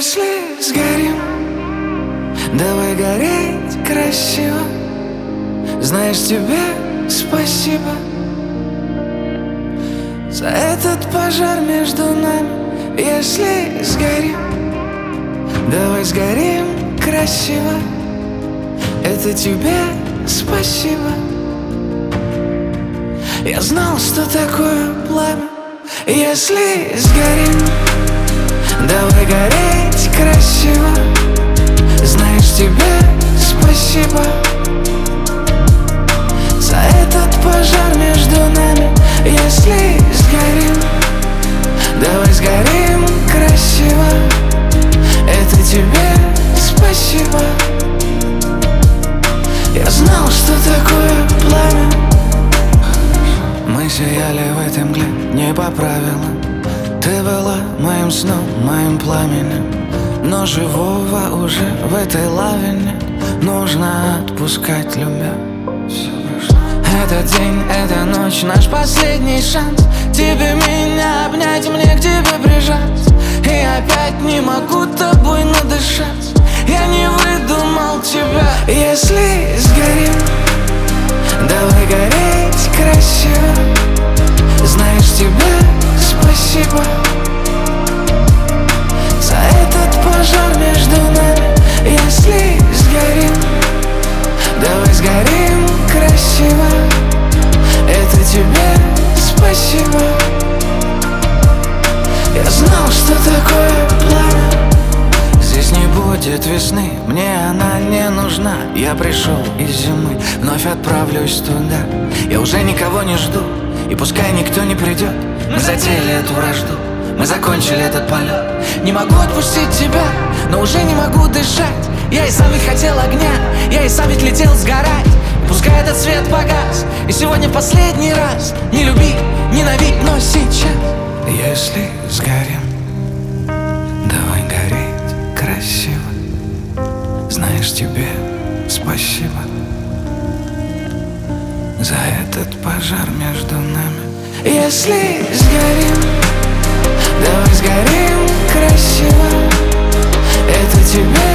Если сгорим, давай гореть красиво. Знаешь, тебе спасибо за этот пожар между нами. Если сгорим, давай сгорим красиво. Это тебе спасибо. Я знал, что такое пламя. Если сгорим, давай гореть красиво. Знаешь, тебе спасибо за этот пожар между нами. Если сгорим, давай сгорим красиво. Это тебе спасибо. Я знал, что такое пламя. Мы сияли в этой мгле не по правилам. Ты была моим сном, моим пламенем. Но живого уже в этой лаве нет. Нужно отпускать, любя. Все прошло. Этот день, эта ночь, наш последний шанс. Тебе меня обнять, мне к тебе прижаться. И опять не могу тобой надышаться. Я не выдумал тебя. Если сгорим, давай гореть красиво. Знаешь, тебе спасибо за этот пожар между нами. Если сгорим, давай сгорим красиво. Это тебе спасибо. Я знал, что такое пламя. Здесь не будет весны, мне она не нужна. Я пришел из зимы, вновь отправлюсь туда. Я уже никого не жду, и пускай никто не придет. Мы затеяли эту вражду, мы закончили этот полет. Не могу отпустить тебя, но уже не могу дышать. Я и сам ведь хотел огня, я и сам ведь летел сгорать. И пускай этот свет погас, и сегодня в последний раз. Не люби, ненавидь, но сейчас. Если сгорим, давай гореть красиво. Знаешь, тебе спасибо за этот пожар между нами. Если сгорим, давай сгорим красиво. Это тебе